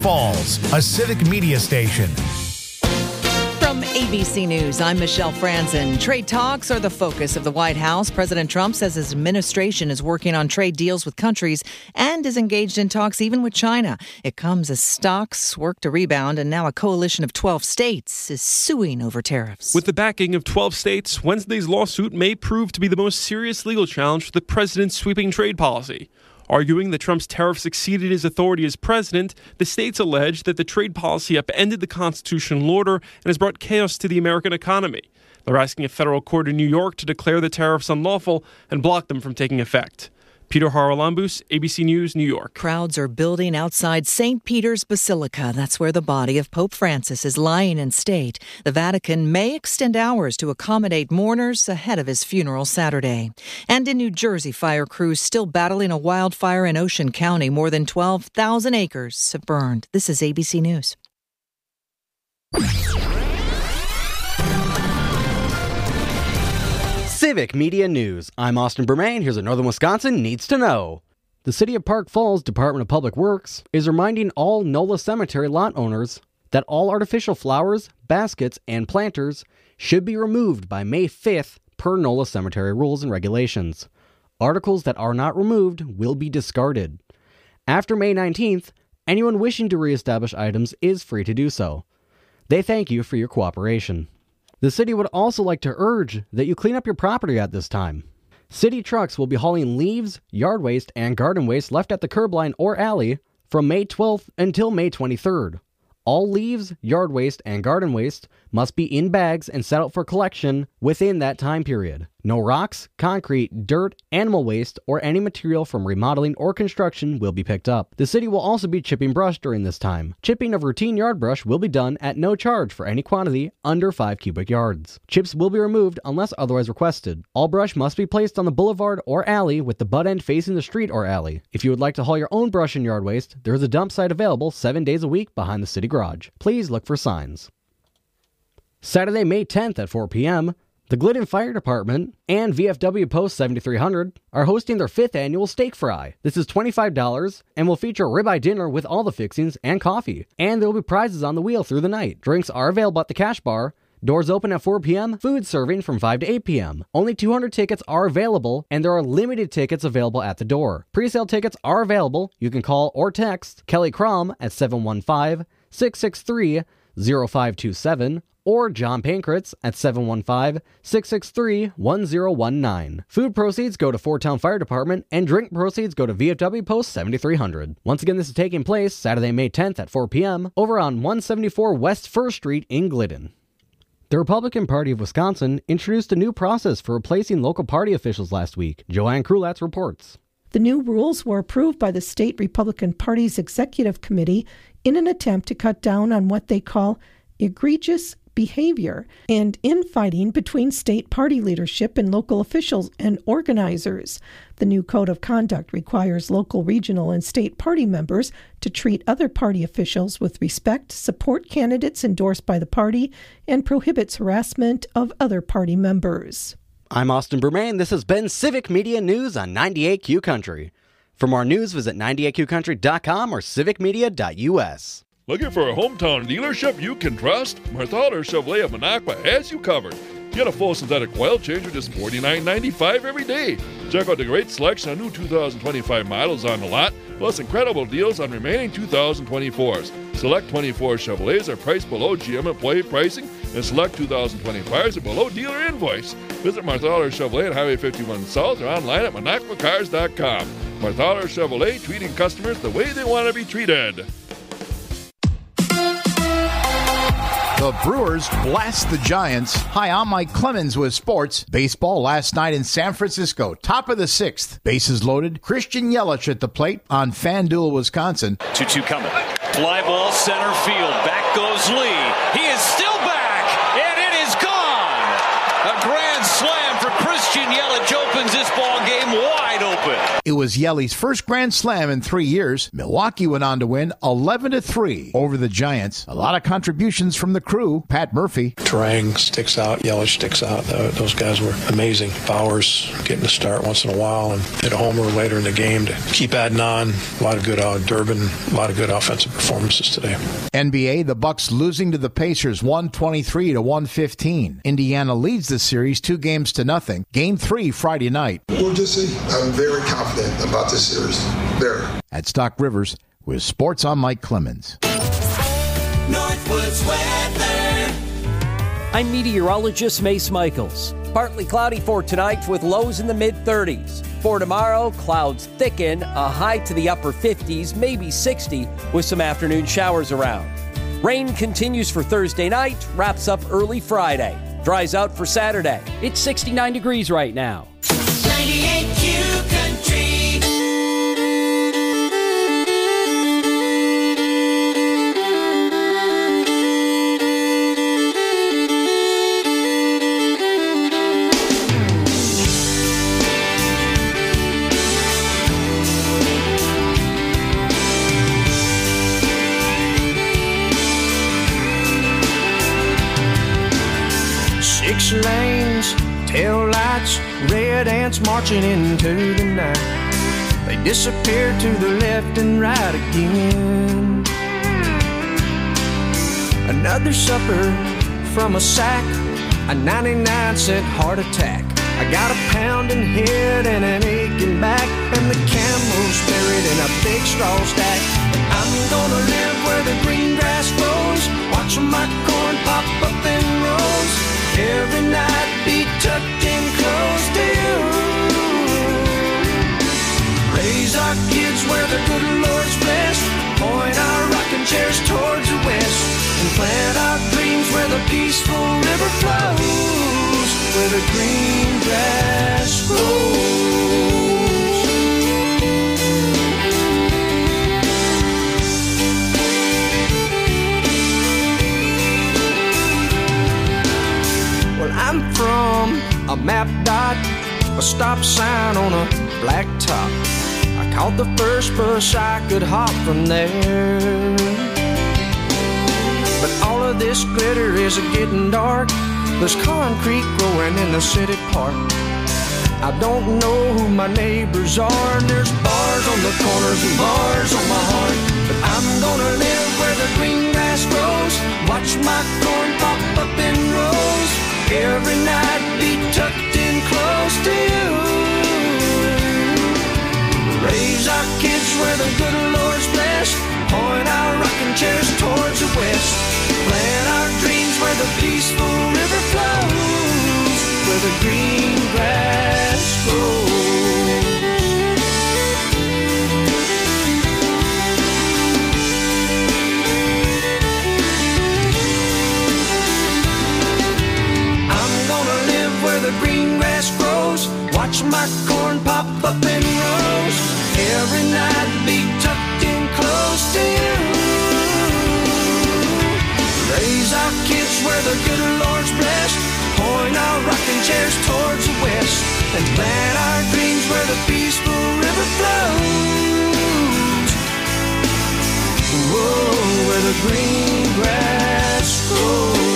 Falls, a civic media station. From ABC News, I'm Michelle Franzen. Trade talks are the focus of the White House. President Trump says his administration is working on trade deals with countries and is engaged in talks even with China. It comes as stocks work to rebound, and now a coalition of 12 states is suing over tariffs. With the backing of 12 states, Wednesday's lawsuit may prove to be the most serious legal challenge for the president's sweeping trade policy. Arguing that Trump's tariffs exceeded his authority as president, the states allege that the trade policy upended the constitutional order and has brought chaos to the American economy. They're asking a federal court in New York to declare the tariffs unlawful and block them from taking effect. Peter Haralambous, ABC News, New York. Crowds are building outside St. Peter's Basilica. That's where the body of Pope Francis is lying in state. The Vatican may extend hours to accommodate mourners ahead of his funeral Saturday. And in New Jersey, fire crews still battling a wildfire in Ocean County. More than 12,000 acres have burned. This is ABC News. Civic Media News. I'm Austin Bermain. Here's what Northern Wisconsin needs to know. The City of Park Falls Department of Public Works is reminding all NOLA Cemetery lot owners that all artificial flowers, baskets, and planters should be removed by May 5th per NOLA Cemetery rules and regulations. Articles that are not removed will be discarded. After May 19th, anyone wishing to reestablish items is free to do so. They thank you for your cooperation. The city would also like to urge that you clean up your property at this time. City trucks will be hauling leaves, yard waste, and garden waste left at the curb line or alley from May 12th until May 23rd. All leaves, yard waste, and garden waste must be in bags and set out for collection within that time period. No rocks, concrete, dirt, animal waste, or any material from remodeling or construction will be picked up. The city will also be chipping brush during this time. Chipping of routine yard brush will be done at no charge for any quantity under 5 cubic yards. Chips will be removed unless otherwise requested. All brush must be placed on the boulevard or alley with the butt end facing the street or alley. If you would like to haul your own brush and yard waste, there is a dump site available 7 days a week behind the city garage. Please look for signs. Saturday, May 10th at 4 p.m., the Glidden Fire Department and VFW Post 7300 are hosting their 5th annual steak fry. This is $25 and will feature a ribeye dinner with all the fixings and coffee. And there will be prizes on the wheel through the night. Drinks are available at the cash bar. Doors open at 4 p.m., food serving from 5 to 8 p.m. Only 200 tickets are available, and there are limited tickets available at the door. Pre-sale tickets are available. You can call or text Kelly Crom at 715-663-0527 or John Pankratz at 715-663-1019. Food proceeds go to Fort Town Fire Department, and drink proceeds go to VFW Post 7300. Once again, this is taking place Saturday, May 10th at 4 p.m. over on 174 West 1st Street in Glidden. The Republican Party of Wisconsin introduced a new process for replacing local party officials last week. Joanne Krulatz reports. The new rules were approved by the state Republican Party's executive committee in an attempt to cut down on what they call egregious behavior and infighting between state party leadership and local officials and organizers. The new code of conduct requires local, regional, and state party members to treat other party officials with respect, support candidates endorsed by the party, and prohibits harassment of other party members. I'm Austin Bermain. This has been Civic Media News on 98Q Country. For more news, visit 98qcountry.com or civicmedia.us. Looking for a hometown dealership you can trust? Marthaler Chevrolet of Minocqua has you covered. Get a full synthetic oil change for just $49.95 every day. Check out the great selection of new 2025 models on the lot, plus incredible deals on remaining 2024s. Select 24 Chevrolets are priced below GM employee pricing, and select 2025s are below dealer invoice. Visit Marthaler Chevrolet at Highway 51 South or online at MinocquaCars.com. Marthaler Chevrolet, treating customers the way they want to be treated. The Brewers blast the Giants. Hi, I'm Mike Clemens with sports. Baseball last night in San Francisco. Top of the 6th. Bases loaded. Christian Yelich at the plate on FanDuel, Wisconsin. 2-2 coming. Fly ball center field. Back goes Lee. He is still back, and it is gone. A grand slam for Christian Yelich opens this ball game wide open. It was Yelly's first Grand Slam in 3 years. Milwaukee went on to win 11-3 over the Giants. A lot of contributions from the crew. Pat Murphy. Terang sticks out. Yelich sticks out. Those guys were amazing. Bowers getting to start once in a while and hit a homer later in the game to keep adding on. A lot of good Durbin. A lot of good offensive performances today. NBA, the Bucks losing to the Pacers 123-115. Indiana leads the series 2-0. Game 3 Friday night. We'll just see. I'm very confident about this series. There. At Stock Rivers with Sports, I'm Mike Clemens. Northwoods weather. I'm meteorologist Mace Michaels. Partly cloudy for tonight with lows in the mid-30s. For tomorrow, clouds thicken, a high to the upper 50s, maybe 60, with some afternoon showers around. Rain continues for Thursday night, wraps up early Friday. Dries out for Saturday. It's 69 degrees right now. 98Q Country. Six lanes, tail lights, red ants marching into the night. They disappear to the left and right again. Another supper from a sack, a 99-cent heart attack. I got a pounding head and an aching back, and the camel's buried in a big straw stack. I'm gonna live where the green grass grows, watching my corn pop up in rows. Every night be tucked in close to you. Raise our kids where the good Lord's blessed. Point our rocking chairs towards the west. And plant our dreams where the peaceful river flows. Where the green grass grows. Well, I'm from a map dot, a stop sign on a black top. I caught the first bus I could hop from there. But all of this glitter is getting dark. There's concrete growing in the city park. I don't know who my neighbors are, and there's bars on the corners and bars on my heart. But I'm gonna live where the green grass grows, watch my corn pop up in rows. Every night be tucked in close to you. Raise our kids where the good Lord's blessed. Point our rocking chairs towards the west. Plant our dreams where the peaceful river flows. Where the green grass grows. The green grass grows, watch my corn pop up in rows. Every night be tucked in close to you. Raise our kids where the good Lord's blessed. Point our rocking chairs towards the west. And plant our dreams where the peaceful river flows. Whoa, where the green grass grows.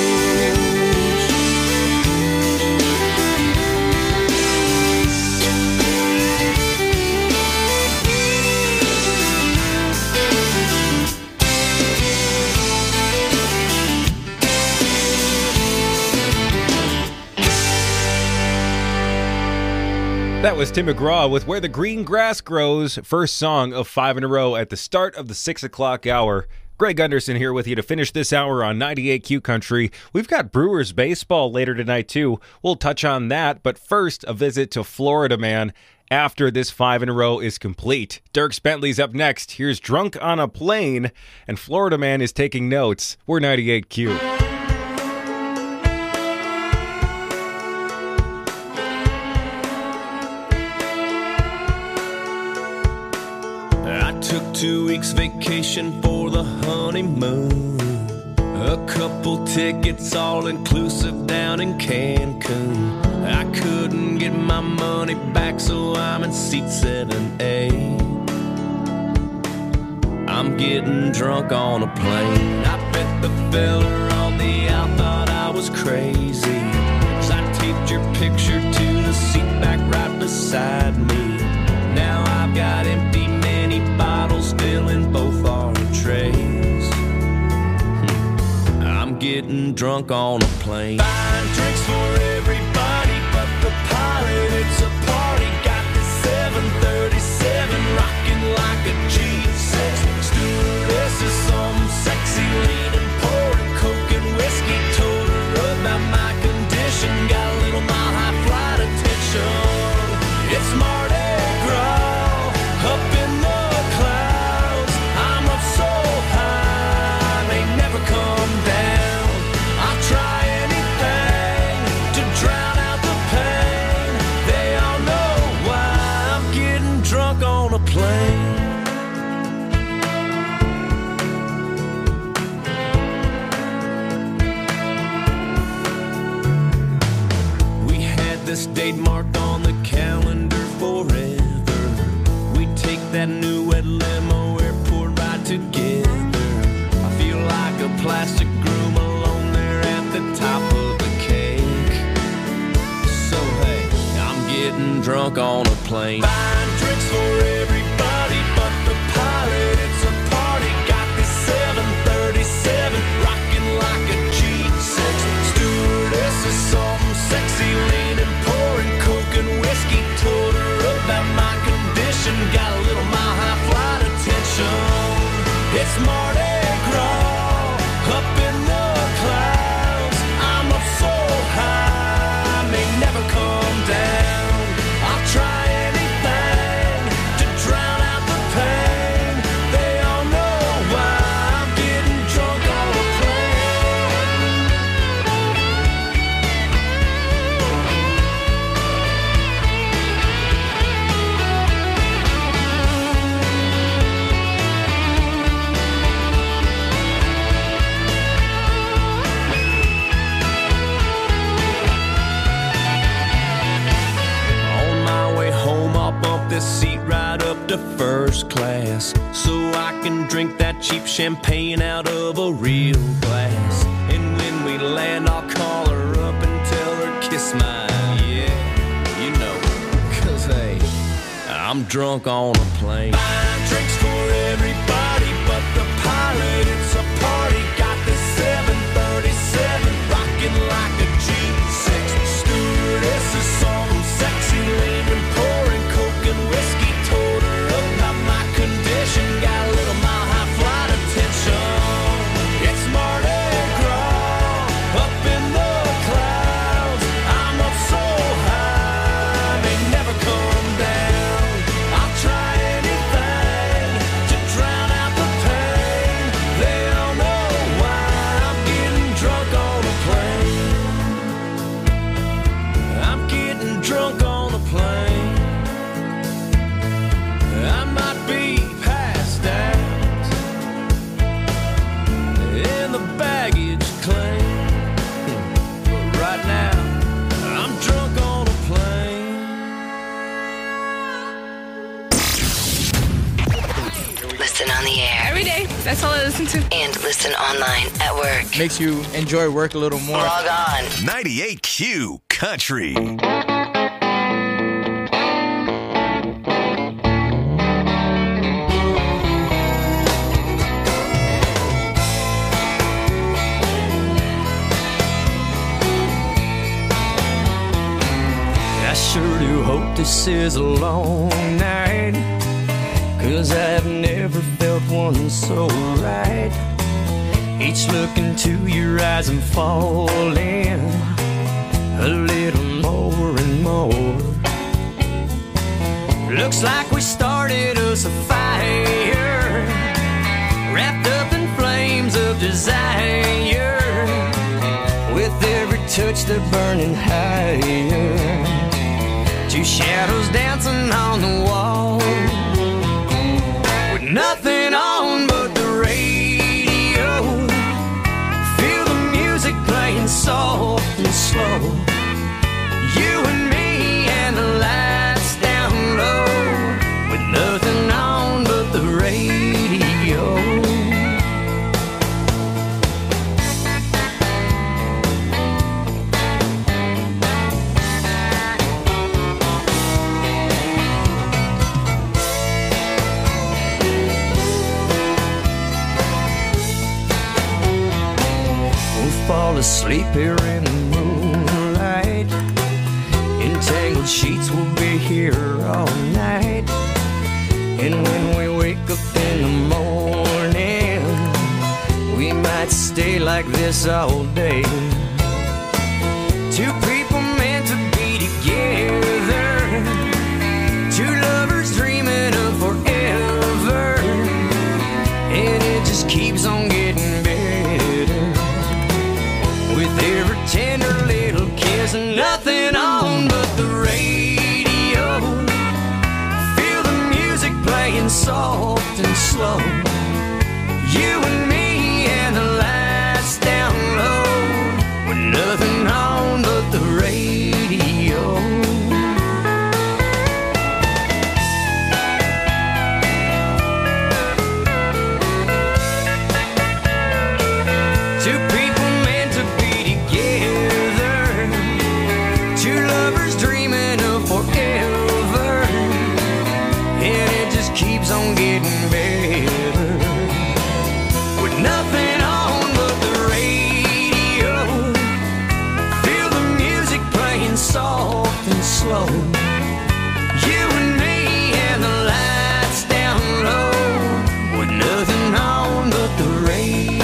That was Tim McGraw with Where the Green Grass Grows, first song of 5 in a row at the start of the 6 o'clock hour. Greg Gunderson here with you to finish this hour on 98Q Country. We've got Brewers baseball later tonight, too. We'll touch on that, but first, a visit to Florida Man after this 5 in a row is complete. Dierks Bentley's up next. Here's Drunk on a Plane, and Florida Man is taking notes. We're 98Q. Took 2 weeks vacation for the honeymoon. A couple tickets all inclusive down in Cancun. I couldn't get my money back, so I'm in seat 7A. I'm getting drunk on a plane. I bet the fella on the out thought I was crazy, 'cause I taped your picture to the seat back right beside me. Now I've got empty mini bottles filling both our trays. I'm getting drunk on a plane. Buying drinks for everybody but the pilot. It's a party. Got the 737 rocking like a G6. Stewardess is some sexy leaning, pouring coke and whiskey. Told her about my condition. Got a little mile high flight attention. It's Mardi Gras up in the clouds. I'm up so high, they never come down. I'll try anything to drown out the pain. They all know why I'm getting drunk on a plane. We had this date marked on the calendar forever. We take that new wet limo airport ride together. I feel like a plastic groom alone there at the top of the cake. So hey, I'm getting drunk on a plane. Buying drinks for everybody but the pilot. It's a party. Got this 737 rocking like a G6. Stewardess is some sexy leaning, pouring coke and whiskey. Told her about my condition. Got a little mile high flight attention. It's Mardi Gras up in the clouds. I'm up so high, may never come down. I'll try anything to drown out the pain. They all know why I'm getting drunk on a plane. On my way home, I'll bump this seat right up to first class, so I can drink that cheap champagne out of a real glass. And when we land, I'll call her up and tell her kiss my, yeah, you know, 'cause hey, I'm drunk on a plane. Buying drinks for everybody but the pilot. It's a party. Got this 737 rocking like a G6. Stewardess is some sexy leaning, pouring coke and whiskey. Told her about my condition. Got a little mile high flight attention. It's Mardi Gras up in the clouds. I'm up so high, they never come down. I'll try anything to drown out the pain. They all know why I'm getting drunk on a plane. I'm getting drunk on a plane. I might be passed out in the baggage claim, but right now I'm drunk on a plane. Listen on the air. Every day. That's all I listen to. And listen online at work. Makes you enjoy work a little more. Log on. 98Q Country. I sure do hope this is a long night, 'cause I've never felt one so right. Each look into your eyes I'm falling a little more and more. Looks like we started us a fire, wrapped up in flames of desire. With every touch they're burning higher. Two shadows dancing on the wall, with nothing on but the radio. Feel the music playing soft and slow. You fall asleep here in the moonlight. Entangled sheets will be here all night. And when we wake up in the morning, we might stay like this all day. Two people meant to be together, two lovers dreaming of forever, and it just keeps on getting better with every tender little kiss and nothing on but the radio. Feel the music playing soft and slow. You and me and the lights down low, with nothing on but the radio. Two people meant to be together, two lovers dreaming of forever, and it just keeps on getting better with nothing on but the radio. Feel the music playing soft and slow. You and me and the lights down low, with nothing on but the radio.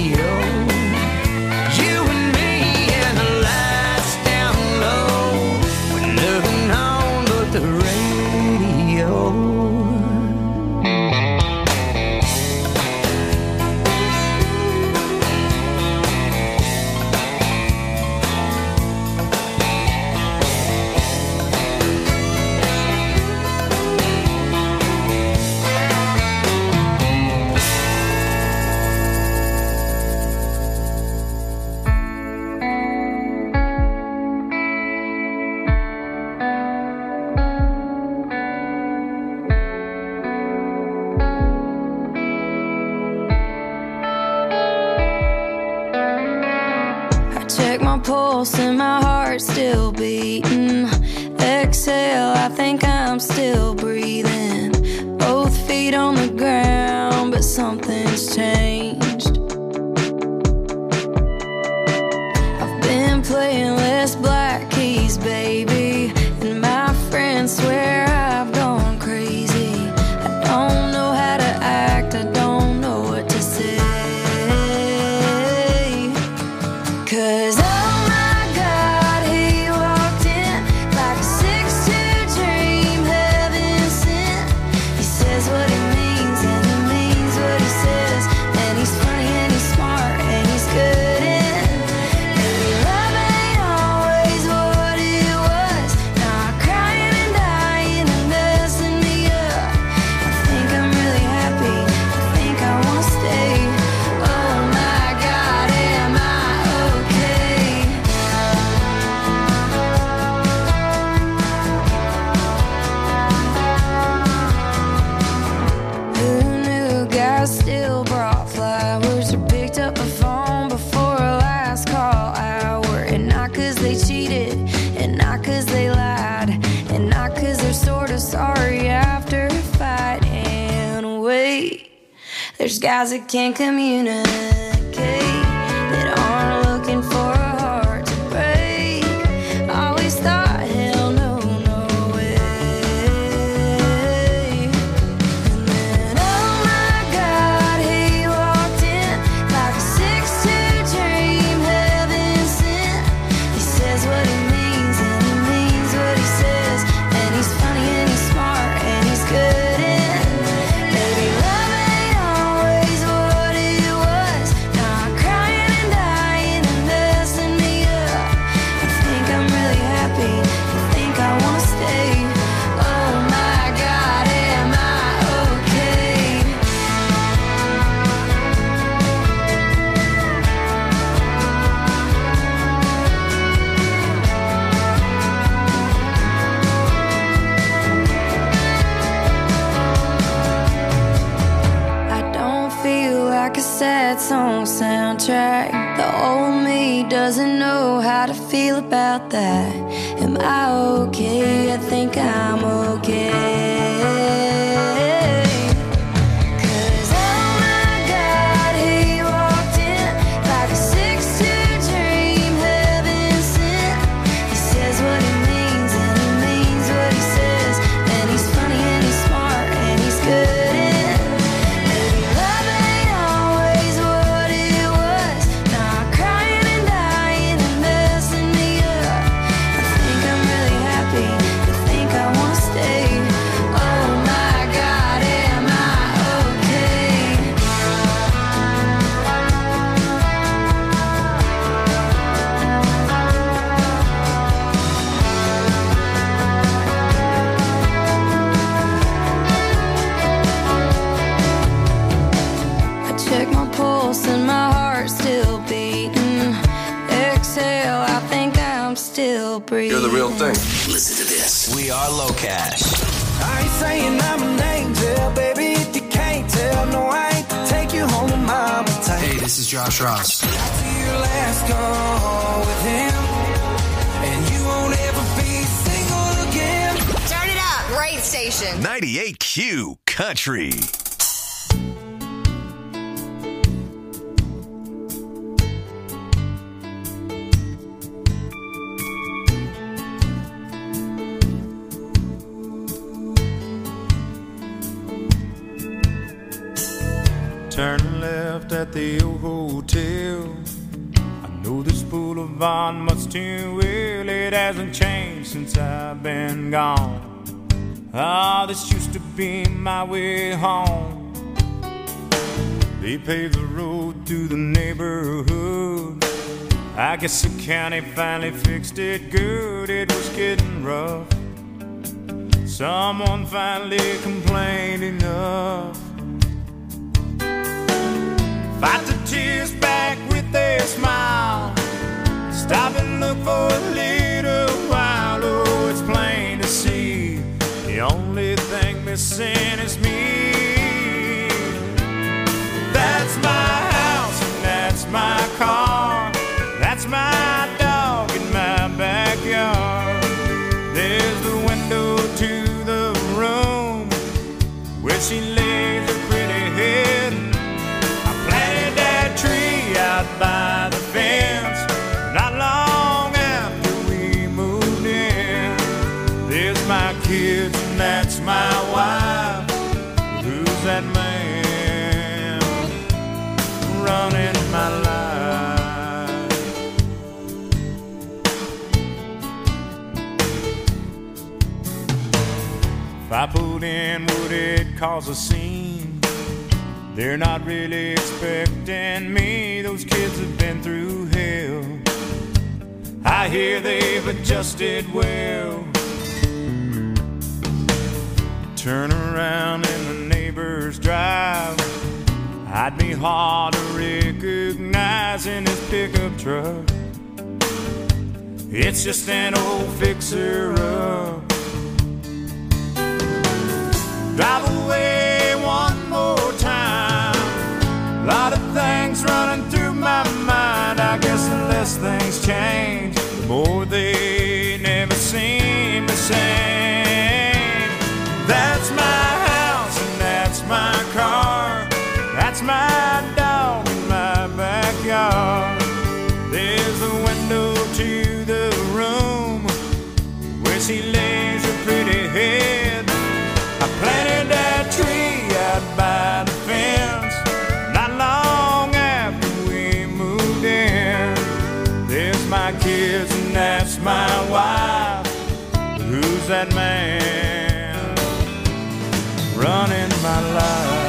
You and me and the lights down low, with nothing on but the radio. Check my pulse and my heart's still beating. Exhale, I think I'm still breathing. Both feet on the ground, but something's changed. I've been playing less black keys, baby, and my friends swear I've gone crazy. I don't know how to act, I don't know what to say. 'Cause oh my God, he walked in like a 6'2" dream, heaven sent. He says what he means and he means what he says, and he's funny and he's smart and he's good. And maybe love ain't always what it was. Now I'm crying and dying and messing me up. I think I'm really happy, I think I wanna stay. Oh my God, am I okay? Who knew guys still brought flowers or picked up the phone before a last call hour? And not 'cause they cheated, and not 'cause they lied, and not 'cause they're sort of sorry after a fight. And wait, there's guys that can't communicate, that aren't looking for a heart to break. Always thought, hell no, no way. And then oh my God, he walked in like a 6'2" dream, heaven sent. He says what he means and he means what he says, and he's funny and he's smart and he's good. And maybe love ain't always what it was. Now I'm crying and dying and messing me up. I think I'm really happy, I think I wanna stay. Oh my God, am I okay? I don't feel like a sad song soundtrack. The old me doesn't know how to feel about that. Am I okay? I think I'm okay. 'Cause oh my God, he walked in like a 6'2" breathe. You're the real thing. Listen to this. We are Low Cash. I ain't saying I'm an angel, baby, if you can't tell. No, I ain't to take you home to mama tight. Hey, this is Josh Ross. After your last call with him, and you won't ever be single again. Turn it up. Great station. 98Q Country. Turn left at the old hotel. I know this boulevard much too well. It hasn't changed since I've been gone. Ah, this used to be my way home. They paved the road through the neighborhood. I guess the county finally fixed it good. It was getting rough. Someone finally complained enough. Fight the tears back with a smile. Stop and look for a little while. Oh, it's plain to see the only thing missing is me. That's my house and that's my car. That's my dog in my backyard. There's the window to the room where she lays her pretty head. Tree out by the fence. Not long after we moved in. There's my kids and that's my wife. Who's that man running my life? If I pulled in, would it cause a scene? They're not really expecting me. Those kids have been through hell. I hear they've adjusted well. Turn around in the neighbor's drive. I'd be hard to recognize in his pickup truck. It's just an old fixer-up. Drive away one more time. A lot of things running through my mind. I guess the less things change, the more they never seem the same. That's my house and that's my car. That's my dog in my backyard. There's a window to the room where she lays her pretty head. I planted that tree out by the fence. Not long after we moved in. There's my kids and that's my wife. Who's that man running my life?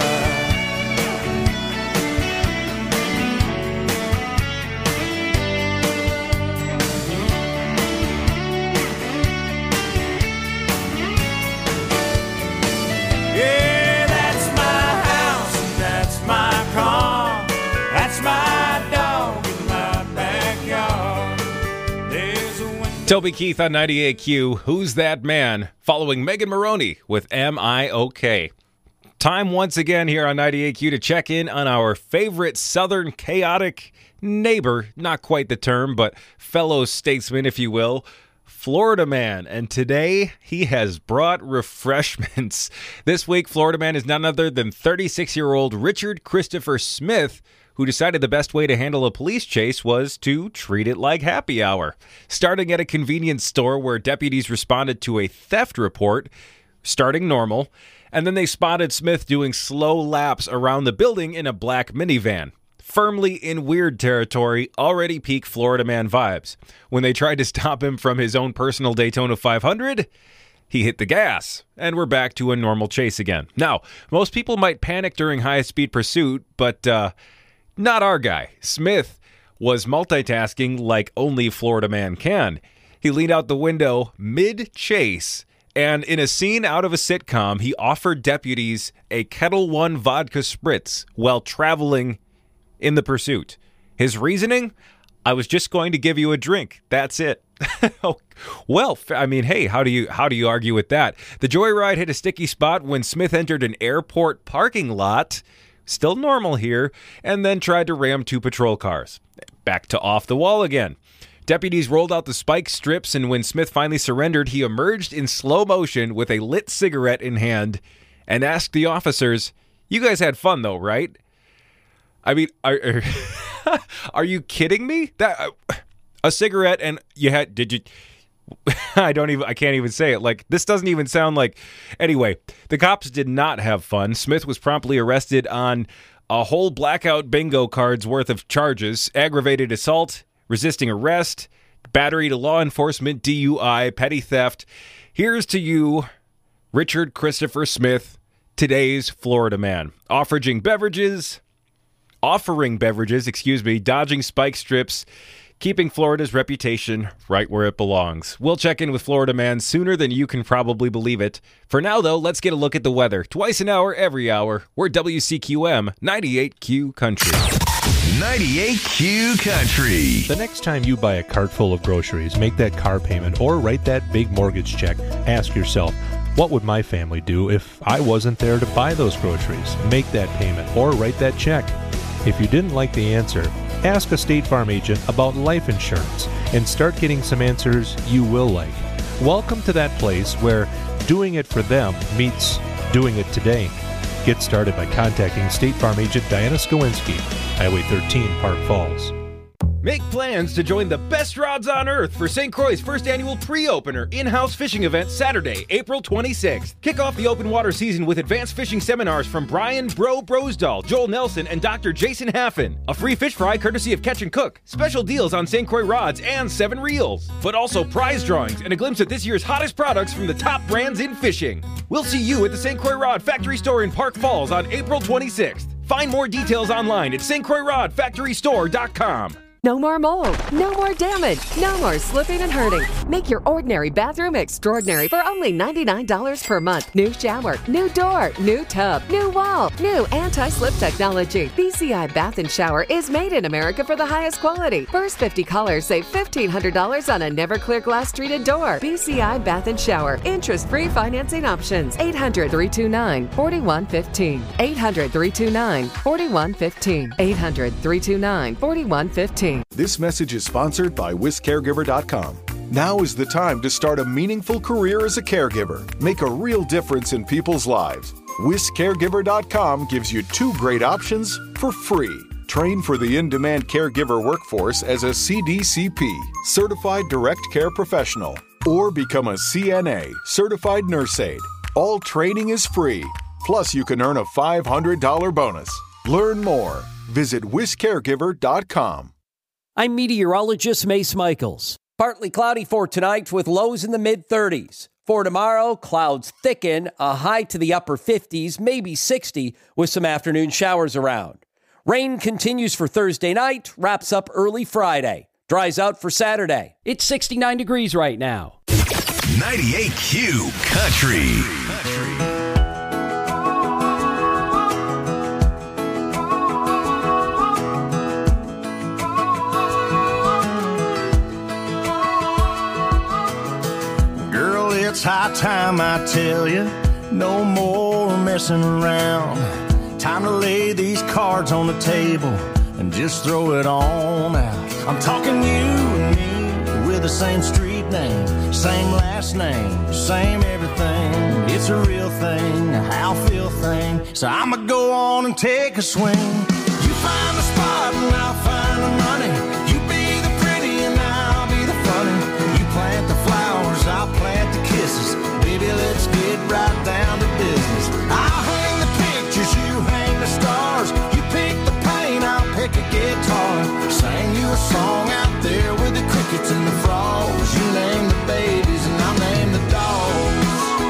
Yeah, that's my house and that's my car. That's my dog in my backyard. There's a window. Toby Keith on 98Q. Who's that man? Following Megan Maroney with Am I OK? Time once again here on 98Q to check in on our favorite Southern chaotic neighbor. Not quite the term, but fellow statesman, if you will. Florida Man, and today he has brought refreshments. This week, Florida Man is none other than 36-year-old Richard Christopher Smith, who decided the best way to handle a police chase was to treat it like happy hour. Starting at a convenience store where deputies responded to a theft report, starting normal, and then they spotted Smith doing slow laps around the building in a black minivan. Firmly in weird territory, already peak Florida Man vibes. When they tried to stop him from his own personal Daytona 500, he hit the gas, and we're back to a normal chase again. Now, most people might panic during high-speed pursuit, but not our guy. Smith was multitasking like only Florida Man can. He leaned out the window mid-chase, and in a scene out of a sitcom, he offered deputies a Ketel One vodka spritz while traveling in the pursuit. His reasoning? I was just going to give you a drink. That's it. Oh, well, I mean, hey, how do you argue with that? The joyride hit a sticky spot when Smith entered an airport parking lot, still normal here, and then tried to ram 2 patrol cars. Back to off the wall again. Deputies rolled out the spike strips, and when Smith finally surrendered, he emerged in slow motion with a lit cigarette in hand and asked the officers, "You guys had fun though, right?" I mean, are you kidding me? That a cigarette and did you I can't even say it. Like, this doesn't even sound like. Anyway, the cops did not have fun. Smith was promptly arrested on a whole blackout bingo card's worth of charges: aggravated assault, resisting arrest, battery to law enforcement, DUI, petty theft. Here's to you, Richard Christopher Smith, today's Florida man, offering beverages, dodging spike strips, keeping Florida's reputation right where it belongs. We'll check in with Florida man sooner than you can probably believe it. For now, though, let's get a look at the weather. Twice an hour, every hour. We're WCQM 98Q Country. 98Q Country. The next time you buy a cart full of groceries, make that car payment, or write that big mortgage check, ask yourself, what would my family do if I wasn't there to buy those groceries? Make that payment or write that check. If you didn't like the answer, ask a State Farm agent about life insurance and start getting some answers you will like. Welcome to that place where doing it for them meets doing it today. Get started by contacting State Farm agent Diana Skowinski, Highway 13, Park Falls. Make plans to join the best rods on earth for St. Croix's first annual pre-opener in-house fishing event Saturday, April 26th. Kick off the open water season with advanced fishing seminars from Brian Brosdahl, Joel Nelson, and Dr. Jason Haffen. A free fish fry courtesy of Catch and Cook. Special deals on St. Croix rods and 7 reels. But also prize drawings and a glimpse at this year's hottest products from the top brands in fishing. We'll see you at the St. Croix Rod Factory Store in Park Falls on April 26th. Find more details online at stcroixrodfactorystore.com. No more mold, no more damage, no more slipping and hurting. Make your ordinary bathroom extraordinary for only $99 per month. New shower, new door, new tub, new wall, new anti-slip technology. BCI Bath & Shower is made in America for the highest quality. First 50 callers save $1,500 on a Never-Clear glass treated door. BCI Bath & Shower. Interest-free financing options. 800-329-4115. 800-329-4115. 800-329-4115. This message is sponsored by WisCaregiver.com. Now is the time to start a meaningful career as a caregiver. Make a real difference in people's lives. WisCaregiver.com gives you 2 great options for free. Train for the in-demand caregiver workforce as a CDCP, Certified Direct Care Professional, or become a CNA, Certified Nurse Aide. All training is free. Plus, you can earn a $500 bonus. Learn more. Visit WisCaregiver.com. I'm meteorologist Mace Michaels. Partly cloudy for tonight with lows in the mid-30s. For tomorrow, clouds thicken, a high to the upper 50s, maybe 60, with some afternoon showers around. Rain continues for Thursday night, wraps up early Friday. Dries out for Saturday. It's 69 degrees right now. 98Q Country. It's high time, I tell you, no more messing around. Time to lay these cards on the table and just throw it on out. I'm talking you and me with the same street name, same last name, same everything. It's a real thing, a how feel thing. So I'ma go on and take a swing. You find the spot and I'll find the money. You be the pretty and I'll be the funny. You plant the flowers, I'll plant the kisses. Baby, let's get right down to business. I'll hang the pictures, you hang the stars. You pick the paint, I'll pick a guitar. Sing you a song out there with the crickets and the frogs. You name the babies and I'll name the dogs.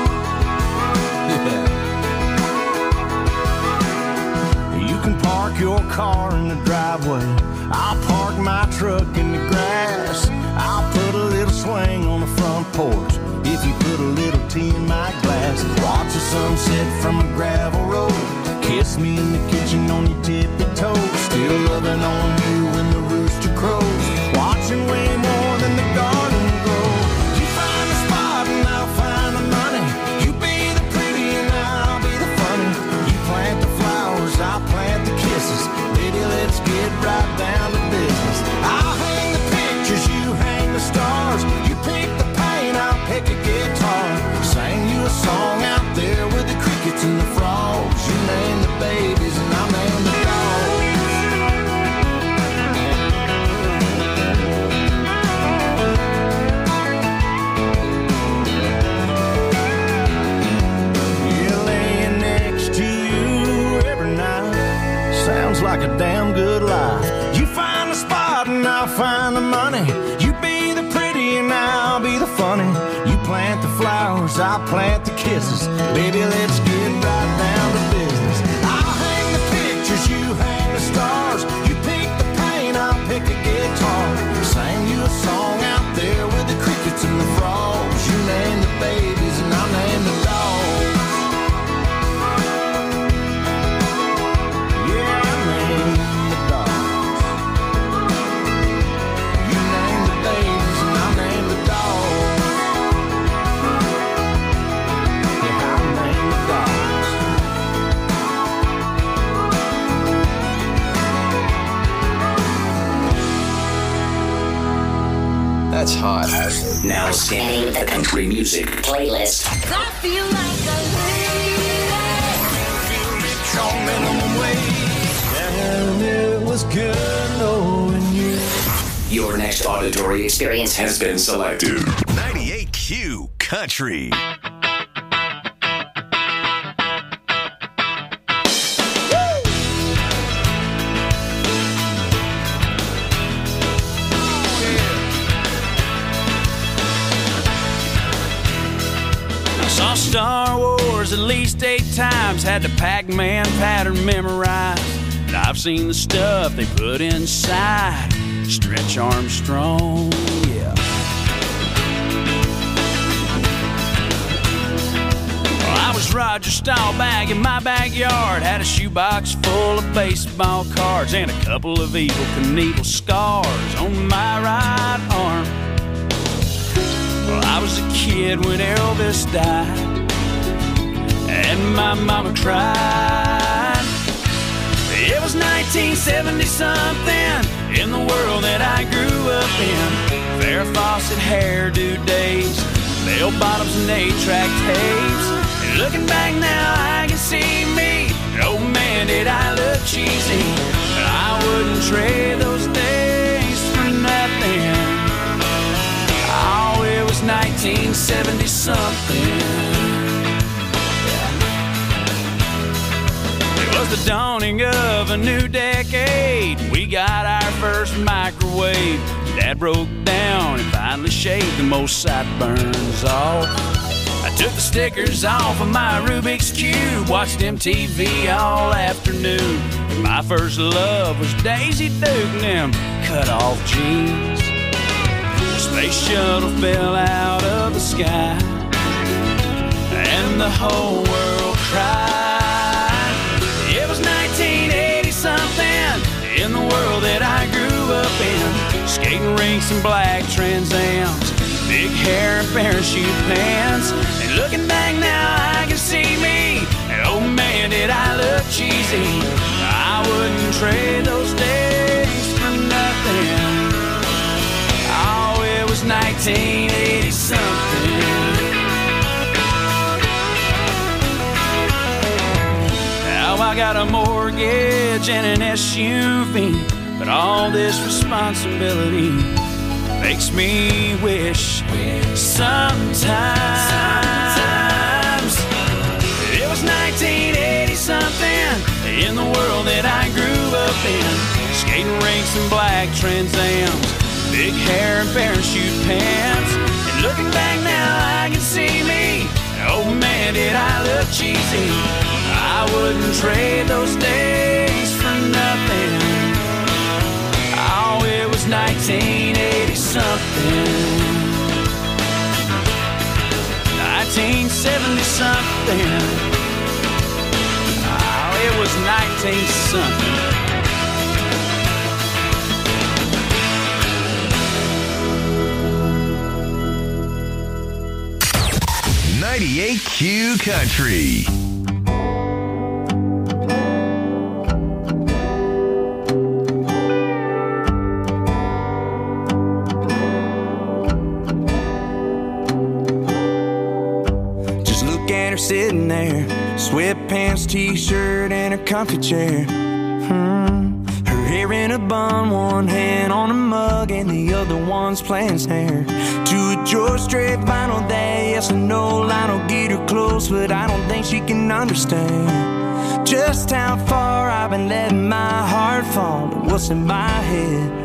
Yeah. You can park your car in the driveway. I'll park my truck in the grass. I'll put a little swing on the front porch. If you put a little tea in my glass, watch the sunset from a gravel road. Kiss me in the kitchen on your tippy toes. Still loving on you when the rooster crows. Watching way more than the garden find the money. You be the pretty and I'll be the funny. You plant the flowers, I'll plant the kisses. Baby, let's get right down to business. I'll hang the pictures, you hang the stars. You pick the paint, I'll pick a guitar. Sing you a song out there with the crickets and the frogs. You name the babies and I'll name the dogs. Yeah, I name the dogs. You name the babies and I'll name the dogs. Yeah, I'll name the dogs. That's hot. Now scanning the country music playlist. I feel like a On minimum wage, and it was good knowing you. Your next auditory experience has been selected. 98Q Country. Saw Star Wars at least 8 times, had the Pac-Man pattern memorized. And I've seen the stuff they put inside Stretch Armstrong, yeah. Well, I was Roger Staubach in my backyard, had a shoebox full of baseball cards and a couple of Evel Knievel scars on my right arm. Well, I was a kid when Elvis died, and my mama cried. It was 1970-something in the world that I grew up in. Farrah Fawcett hairdo days, bell bottoms and 8-track tapes. And looking back now, I can see me. Oh man, did I look cheesy. But I wouldn't trade those days for nothing. Oh, it was 1970-something. It was the dawning of a new decade. We got our first microwave. Dad broke down and finally shaved the most sideburns off. I took the stickers off of my Rubik's Cube, watched MTV all afternoon. And my first love was Daisy Duke and them cut-off jeans. The space shuttle fell out of the sky, and the whole world cried. It was 1980-something in the world that I grew up in. Skating rinks and black Trans Ams, big hair and parachute pants. And looking back now, I can see me. And oh man, did I look cheesy. I wouldn't trade those days for nothing. Oh, it was 1980-something. Now I got a mortgage and an SUV, but all this responsibility makes me wish sometimes it was 1980-something in the world that I grew up in. Skating rinks and black Trans Ams, big hair and parachute pants. And looking back now, I can see me. Oh man, did I look cheesy. I wouldn't trade those days for nothing. Oh, it was 1980-something. 1970-something. Oh, it was 19-something. 98Q Country. Just look at her sitting there, sweatpants, t-shirt, and her comfy chair. Her hair in a bun, one hand on a mug, and the other one's playing snare. To a George Strait vinyl that yes or no line will get her close, but I don't think she can understand just how far I've been letting my heart fall and what's in my head.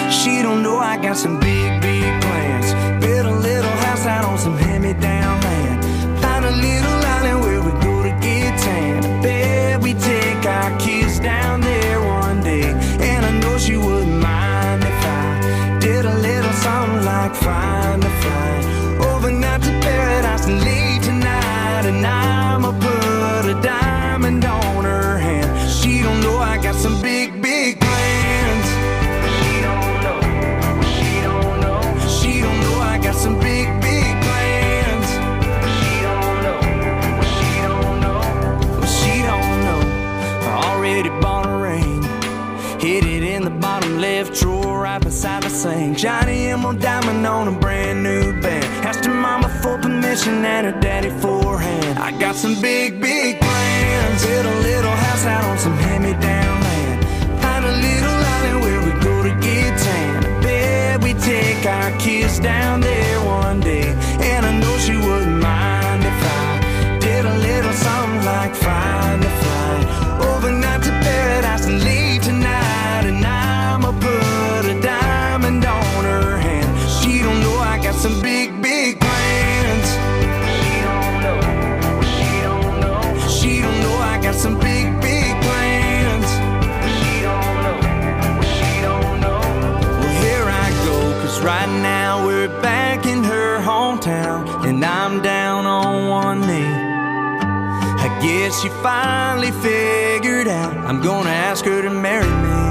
She don't know I got some big, big plans. Build a little house out on some hand-me-down land. Find a little island where we go to get tan. I bet we take our kids down there one day. And I know she wouldn't mind if I did a little something like find a flight overnight to paradise and leave tonight. And I'ma put a diamond on her hand. She don't know I got some big, big plans. She don't know. She don't know. She don't know I got some big, big plans. She don't know. She don't know. She don't know. I already bought a ring. Hid it in the bottom left drawer right beside the sink. Johnny Emerald diamond on a brand new band. Asked her mama for permission and her daddy for a hand. I got some big, big plans. Build a little house out on some hand-me-down land. Find a little island where we go to get tan. I bet we take our kids down there one day. And I know she wouldn't mind if I did a little something like find a flight overnight to paradise and leave tonight. And I'ma put a diamond on her hand. She don't know I got some big, big plans. She don't know. She don't know. She don't know I got some big, big plans. She don't know. She don't know. Well, here I go, 'cause right now we're back in her hometown. And I'm down on one knee. I guess you finally figured out I'm gonna ask her to marry me.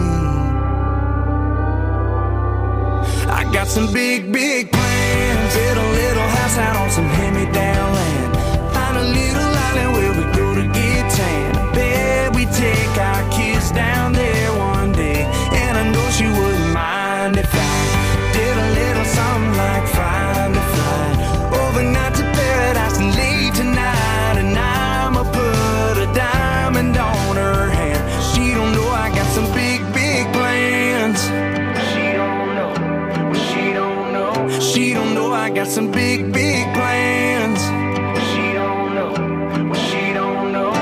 I got some big, big plans. Build a little house out on some hand-me-down land. Find a little island where we go to get tan. I bet we take our kids down there one day. And I know she wouldn't mind if I did a little something like find a flight overnight to paradise and leave tonight. And I'ma put a diamond on her hand. She don't know I got some big, big plans. She don't know. She don't know. She don't know I got some big, big plans. She don't know. She don't know.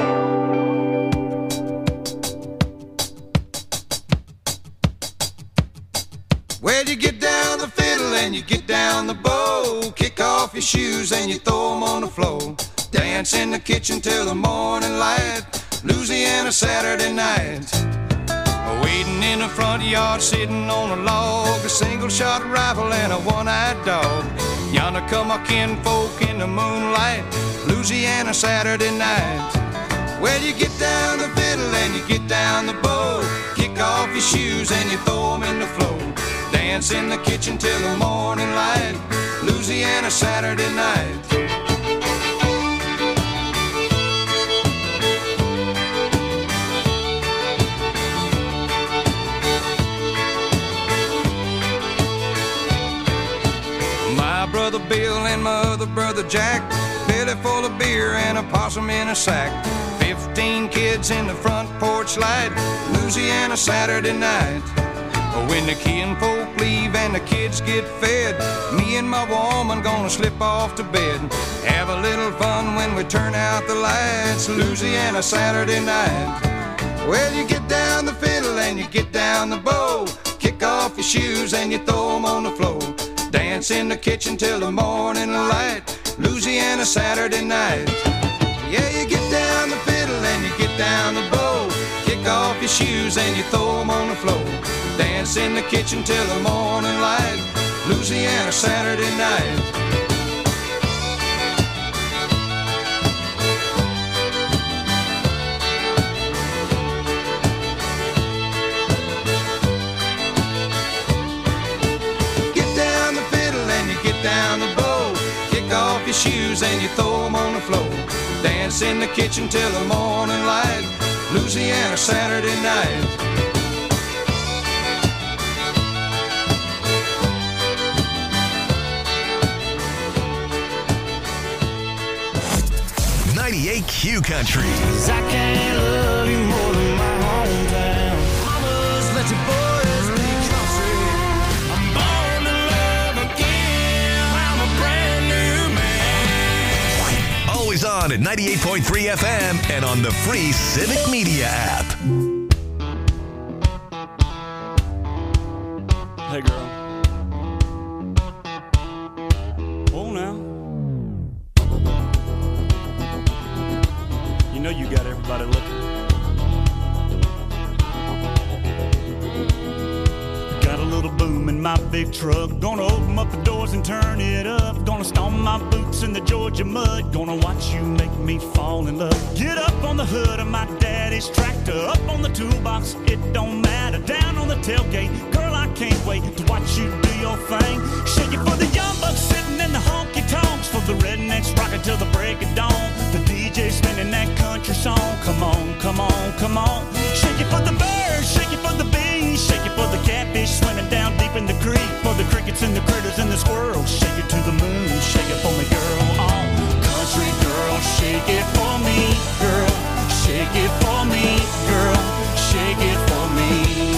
Well, you get down the fiddle and you get down the bow. Kick off your shoes and you throw them on the floor. Dance in the kitchen till the morning light. Louisiana Saturday night. Waiting in the front yard, sitting on a log. A single shot rifle and a one-eyed dog. Yonder come our kinfolk in the moonlight. Louisiana Saturday night. Well, you get down the fiddle and you get down the bow. Kick off your shoes and you throw them in the floor. Dance in the kitchen till the morning light. Louisiana Saturday night. My brother Bill and my other brother Jack, belly full of beer and a possum in a sack. 15 kids in the front porch light. Louisiana Saturday night. When the kinfolk leave and the kids get fed, me and my woman gonna slip off to bed. Have a little fun when we turn out the lights. Louisiana Saturday night. Well, you get down the fiddle and you get down the bow. Kick off your shoes and you throw them on the floor. Dance in the kitchen till the morning light. Louisiana Saturday night. Yeah, you get down the fiddle and you get down the bow. Kick off your shoes and you throw them on the floor. Dance in the kitchen till the morning light. Louisiana Saturday night. Get down the fiddle and you get down the bow. Kick off your shoes and you throw them on the floor. Dance in the kitchen till the morning light. Louisiana Saturday night. 98 Q Country. I can't love you more than my hometown. Mamas, let your boys be country. I'm born to love again. I'm a brand new man. Always on at 98.3 FM and on the free Civic Media app. Hey, girl. Oh, now. You know you got everybody looking. Got a little boom in my big truck. Gonna open up the doors and turn it up. Gonna stomp my boots in the Georgia mud. Gonna watch you make me fall in love. Get up on the hood of my daddy's tractor. Up on the toolbox, it don't matter. Down on the tailgate, girl, I can't wait to watch you do your thing. Shake it for the young bucks sitting in the honky tonks. For the rednecks rocking till the break of dawn. The DJ spinning that country song. Come on, come on, come on. Shake it for the birds, shake it for the bees. Shake it for the catfish swimming down deep in the creek. For the crickets and the critters and the squirrels. Shake it to the moon, shake it for me, girl. Oh, country girl, shake it for me, girl. Shake it for me, girl. Shake it for me.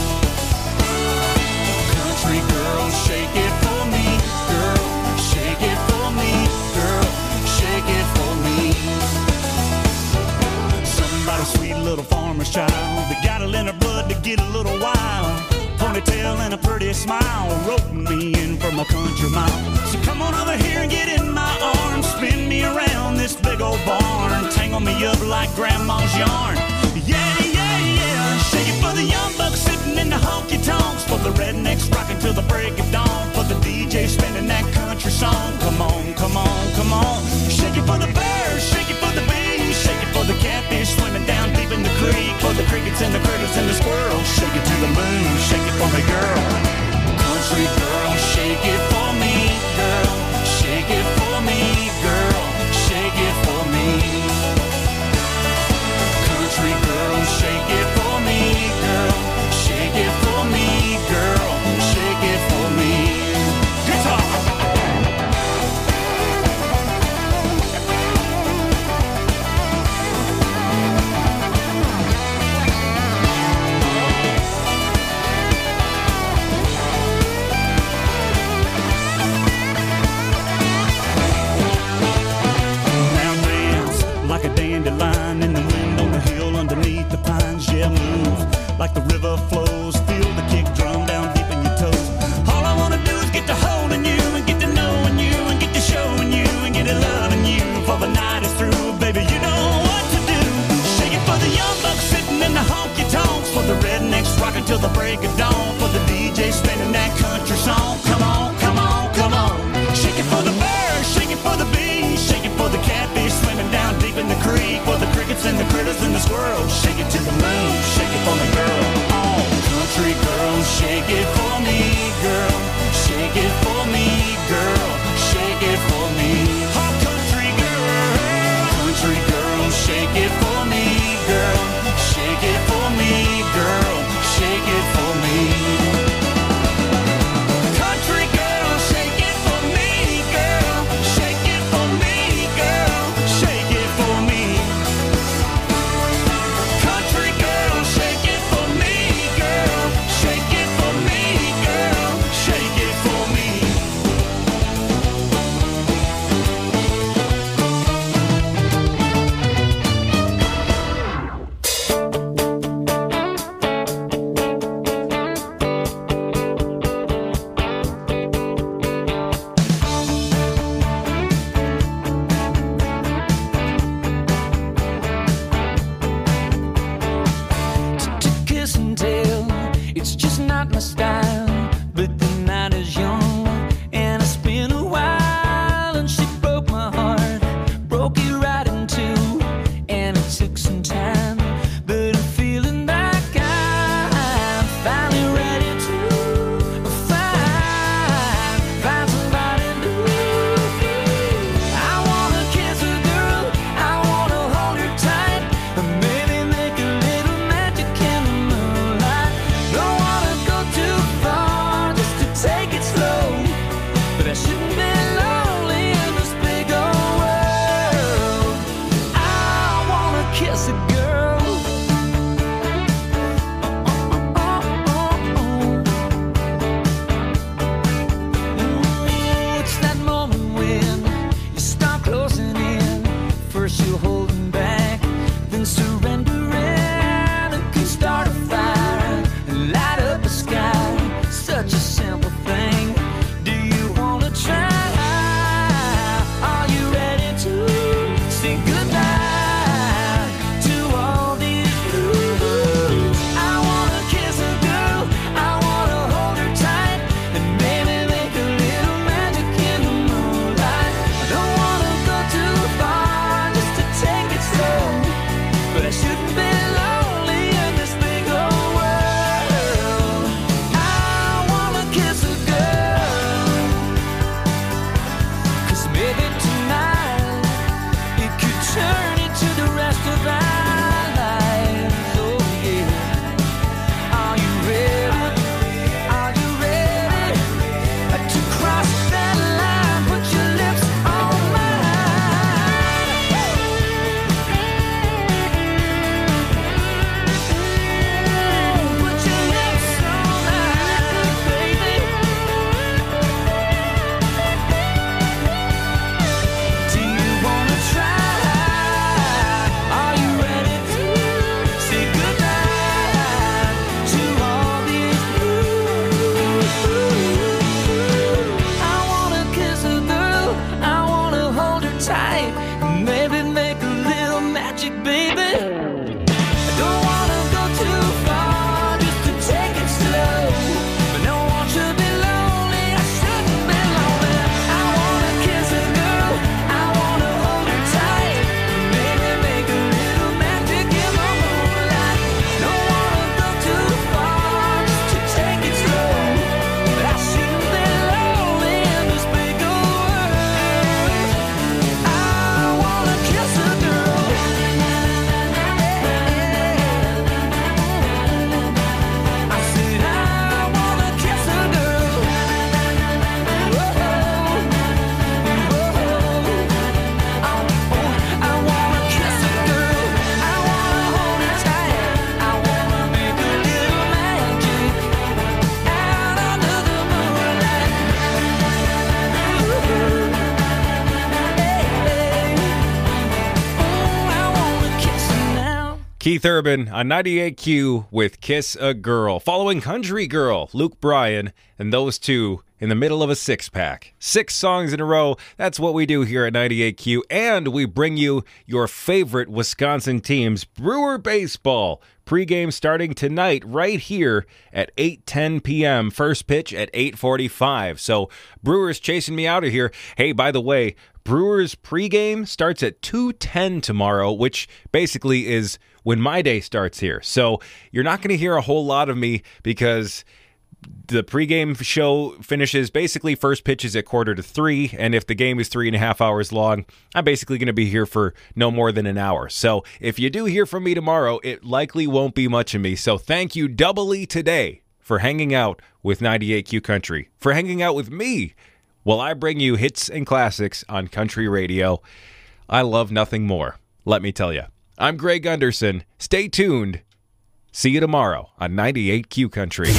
Country girl, shake it for me, girl. Shake it for me, girl. Shake it for me. Somebody sweet little farmer's child. They got it in her blood to get a little wild. Ponytail and a pretty smile, roping me in from a country mile. So come on over here and get in my arms, spin me around this big old barn, tangle me up like grandma's yarn. Yeah, yeah, yeah. Shake it for the young bucks sitting in the honky tonks, for the rednecks rocking till the break of dawn, for the DJ spinning that country song. Come on, come on, come on. Shake it for the birds, shake it for the bees, shake it for the catfish swimming down deep in the creek, for the crickets and the critters and the squirrels. Shake it to the moon, shake it for me, girl. Country girl, shake it for me, girl. Shake it for me, girl. Shake it for me. Country girl, shake it for me, girl. Shake it for me, girl. Shake it for me. Guitar. Like a dandelion in the wind on the hill underneath the pines. Yeah, move like the river flows. Feel the kick drum down deep in your toes. All I wanna do is get to holding you and get to knowing you and get to showing you and get to loving you. For the night is through, baby, you know what to do. Shake it for the young bucks sitting in the honky tonks, for the rednecks rocking till the break of dawn, for the DJ spinning that country song. Come on, come on, come on. Shake it for the birds, shake it for the bees, shake it for the catfish swimming down deep in the creek, for the crickets and the critters and the squirrels. Shake it to the moon, shake it for me, girl. Oh, country girl, shake it for me, girl. Shake it for me, girl. Shake it for me. Oh, country girl, shake it for me, girl. Shake it for me, girl. Shake it for me. Country girl, shake it for me, girl. Shake it for me, girl. Shake it for me. Country girl, shake it for me, girl. Shake it for me, girl. Shake it for me. Keith Urban on 98Q with Kiss a Girl. Following Country Girl, Luke Bryan, and those two in the middle of a six-pack. 6 songs in a row, that's what we do here at 98Q, and we bring you your favorite Wisconsin teams, Brewer Baseball. Pre-game starting tonight right here at 8:10 p.m. First pitch at 8:45. So Brewers chasing me out of here. Hey, by the way, Brewers pregame starts at 2:10 tomorrow, which basically is when my day starts here. So you're not going to hear a whole lot of me because the pregame show finishes basically first pitch is at 2:45, and if the game is 3.5 hours long, I'm basically going to be here for no more than an hour. So if you do hear from me tomorrow, it likely won't be much of me. So thank you doubly today for hanging out with 98Q Country, for hanging out with me while I bring you hits and classics on country radio. I love nothing more, let me tell you. I'm Greg Gunderson. Stay tuned. See you tomorrow on 98Q Country.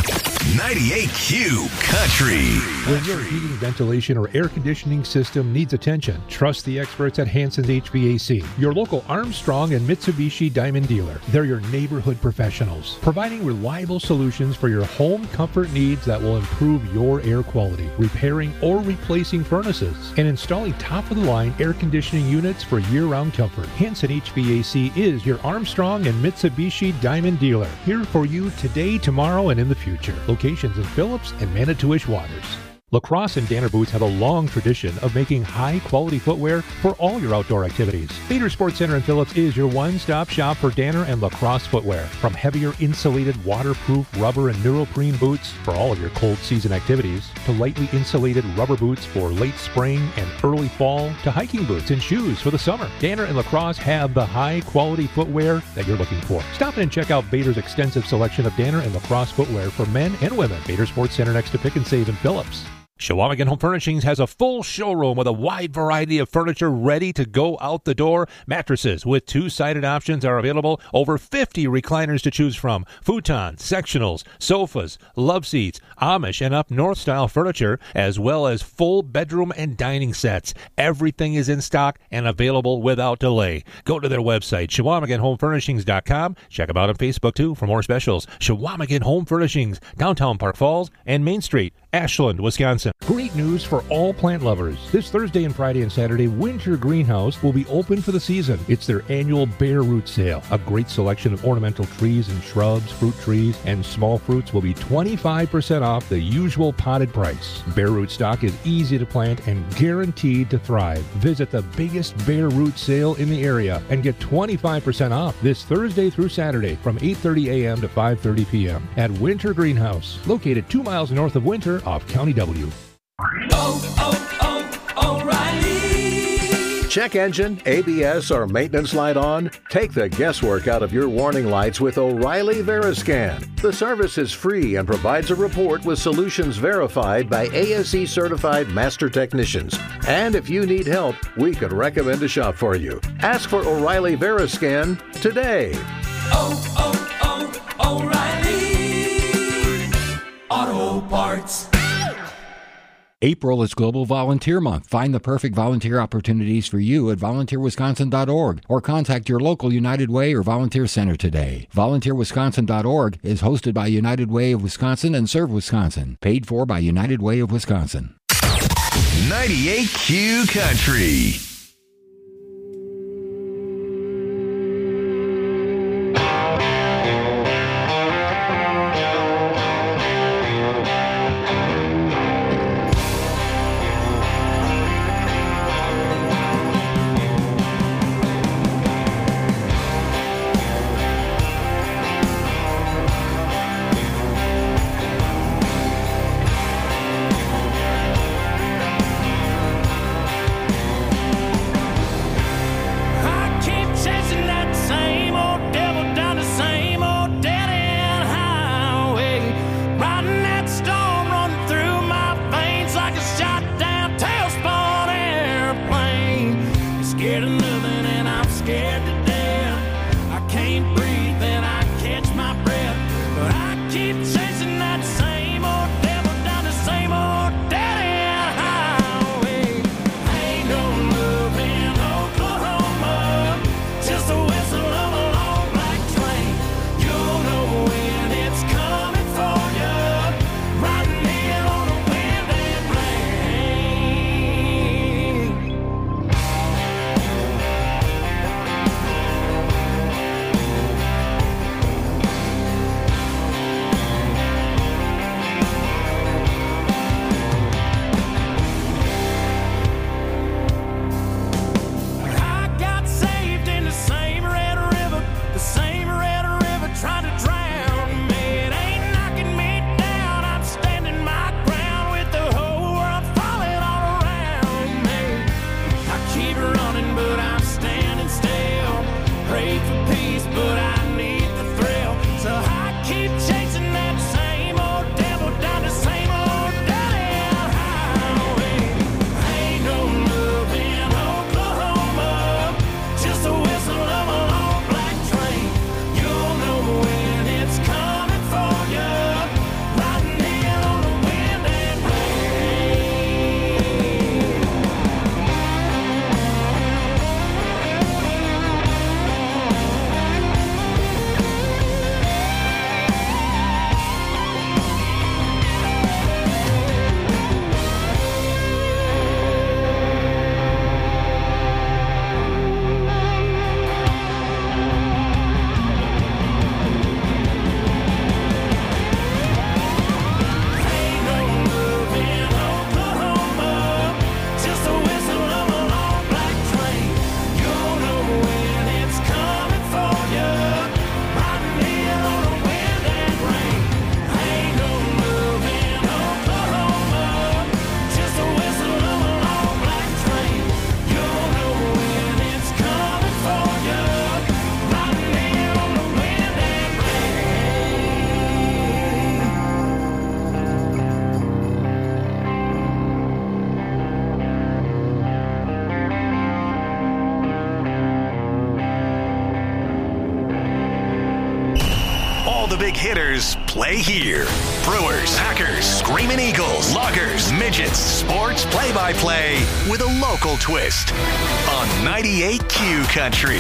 98Q Country. When your heating, ventilation, or air conditioning system needs attention, trust the experts at Hanson's HVAC, your local Armstrong and Mitsubishi Diamond dealer. They're your neighborhood professionals, providing reliable solutions for your home comfort needs that will improve your air quality, repairing or replacing furnaces, and installing top-of-the-line air conditioning units for year-round comfort. Hanson HVAC is your Armstrong and Mitsubishi Diamond dealer, here for you today, tomorrow, and in the future. Locations in Phillips and Manitowish Waters. Lacrosse and Danner Boots have a long tradition of making high-quality footwear for all your outdoor activities. Bader Sports Center in Phillips is your one-stop shop for Danner and lacrosse footwear. From heavier insulated, waterproof rubber and neoprene boots for all of your cold season activities, to lightly insulated rubber boots for late spring and early fall, to hiking boots and shoes for the summer. Danner and lacrosse have the high-quality footwear that you're looking for. Stop in and check out Bader's extensive selection of Danner and lacrosse footwear for men and women. Bader Sports Center next to Pick and Save in Phillips. Chequamegon Home Furnishings has a full showroom with a wide variety of furniture ready to go out the door. Mattresses with 2-sided options are available. Over 50 recliners to choose from. Futons, sectionals, sofas, love seats, Amish and up north style furniture, as well as full bedroom and dining sets. Everything is in stock and available without delay. Go to their website, ChequamegonHomeFurnishings.com. Check them out on Facebook too for more specials. Chequamegon Home Furnishings, downtown Park Falls and Main Street, Ashland, Wisconsin. Great news for all plant lovers. This Thursday and Friday and Saturday, Winter Greenhouse will be open for the season. It's their annual bare root sale. A great selection of ornamental trees and shrubs, fruit trees, and small fruits will be 25% off the usual potted price. Bare root stock is easy to plant and guaranteed to thrive. Visit the biggest bare root sale in the area and get 25% off this Thursday through Saturday from 8:30 a.m. to 5:30 p.m. at Winter Greenhouse, located 2 miles north of Winter off County W. O'Reilly. Check engine, ABS, or maintenance light on? Take the guesswork out of your warning lights with O'Reilly Veriscan. The service is free and provides a report with solutions verified by ASE certified master technicians. And if you need help, we could recommend a shop for you. Ask for O'Reilly Veriscan today. O'Reilly Auto Parts. April is Global Volunteer Month. Find the perfect volunteer opportunities for you at volunteerwisconsin.org or contact your local United Way or Volunteer Center today. Volunteerwisconsin.org is hosted by United Way of Wisconsin and Serve Wisconsin. Paid for by United Way of Wisconsin. 98Q Country. hitters play here. Brewers, Packers, Screaming Eagles, Loggers, Midgets, sports play-by-play with a local twist on 98Q Country.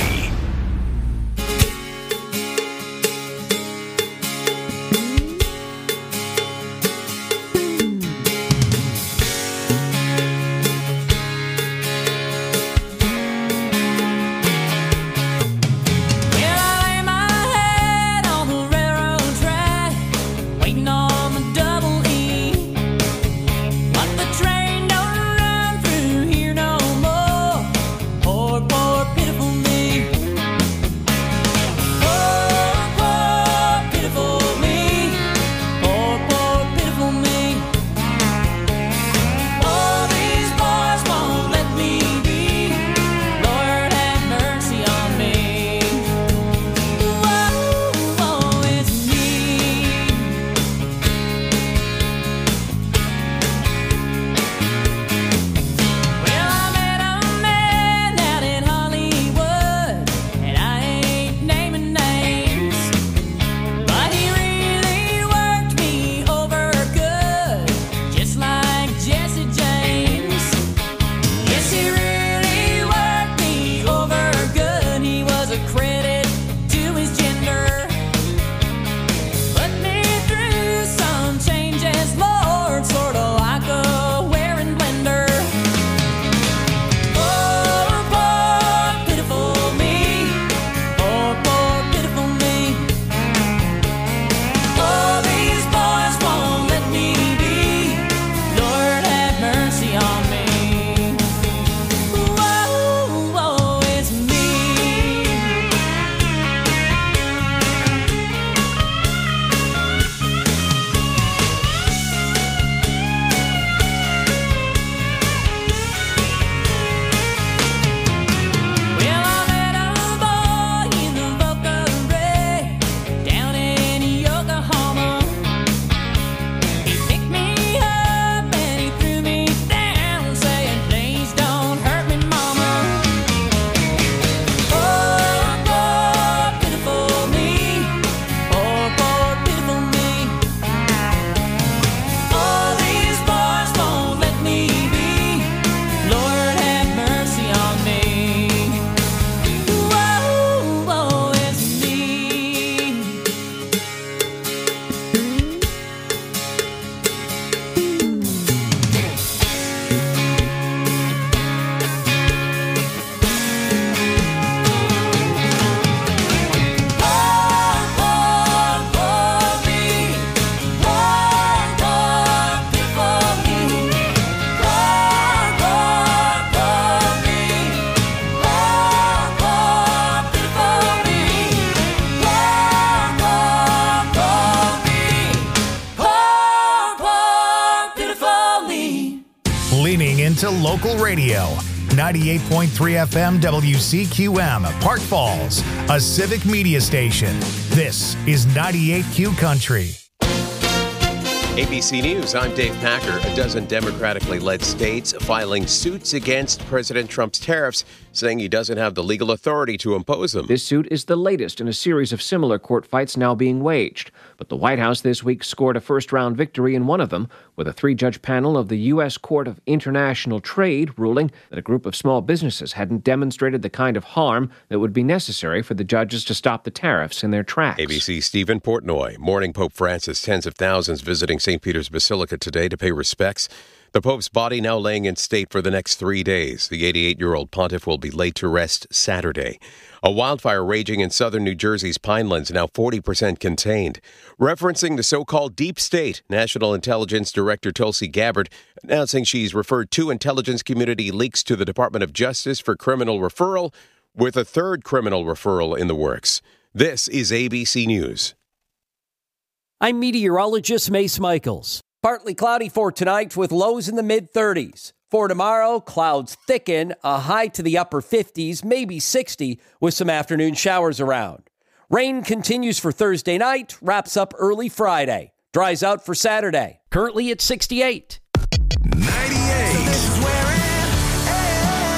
To local radio. 98.3 FM WCQM, Park Falls, a civic media station. This is 98Q Country. ABC News, I'm Dave Packer. A dozen democratically led states filing suits against President Trump's tariffs, saying he doesn't have the legal authority to impose them. This suit is the latest in a series of similar court fights now being waged. But the White House this week scored a first-round victory in one of them, with a 3-judge panel of the U.S. Court of International Trade ruling that a group of small businesses hadn't demonstrated the kind of harm that would be necessary for the judges to stop the tariffs in their tracks. ABC's Stephen Portnoy. Mourning Pope Francis, tens of thousands visiting St. Peter's Basilica today to pay respects. The Pope's body now laying in state for the next 3 days. The 88-year-old pontiff will be laid to rest Saturday. A wildfire raging in southern New Jersey's Pinelands, now 40% contained. Referencing the so-called deep state, National Intelligence Director Tulsi Gabbard announcing she's referred 2 intelligence community leaks to the Department of Justice for criminal referral, with a 3rd criminal referral in the works. This is ABC News. I'm meteorologist Mace Michaels. Partly cloudy for tonight with lows in the mid-30s. For tomorrow, clouds thicken, a high to the upper 50s, maybe 60, with some afternoon showers around. Rain continues for Thursday night, wraps up early Friday. Dries out for Saturday. Currently at 68. 98